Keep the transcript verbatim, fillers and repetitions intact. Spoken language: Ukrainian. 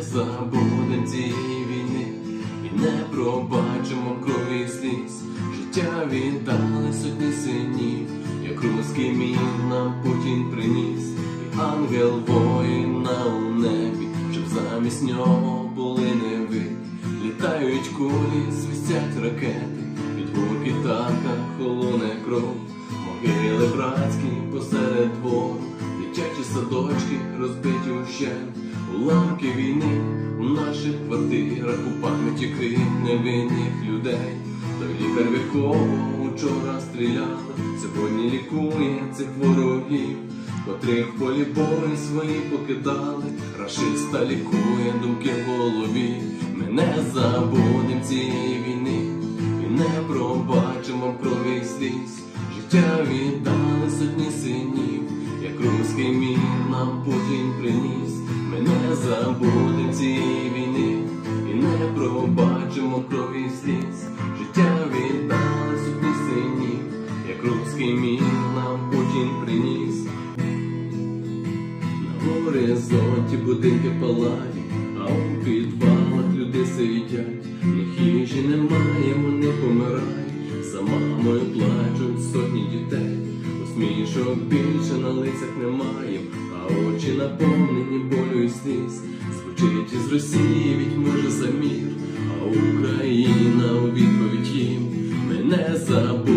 не забудем цієї війни і не пробачимо крові сліз. Життя віддали сотні синів, як руський мір нам Путін приніс. І ангел воїна у небі, щоб замість нього були не ви. Літають кулі, свистять ракети, від гурки танка холоне кров. Могили братські посеред двору, дитячі садочки розбиті ущент. Уламки війни у наших квартирах, у пам'яті крик невинних людей. Той лікар, в якого учора стріляли, сьогодні лікує цих ворогів, котрих в полі бою свої покидали. Рашиста лікує думки в голові. Ми не забудем цієї війни і не пробачимо крові сліз. Життя віддали сотні синів, як руський мір нам Путін приніс. Ми не забудем цієї війни і не пробачимо крові сліз. Життя віддали сотні синів, як руський мір нам Путін приніс. На горизонті будинки палають, а у підвалах люди сидять. Ні їжі немає, вони помирають, за мамою плачуть сотні дітей. Усмішок більше на лицях немає, а очі наповнені болю і сліз. Звучить із Росії відьми же за мір, а Україна у відповідь їм: ми не забудемо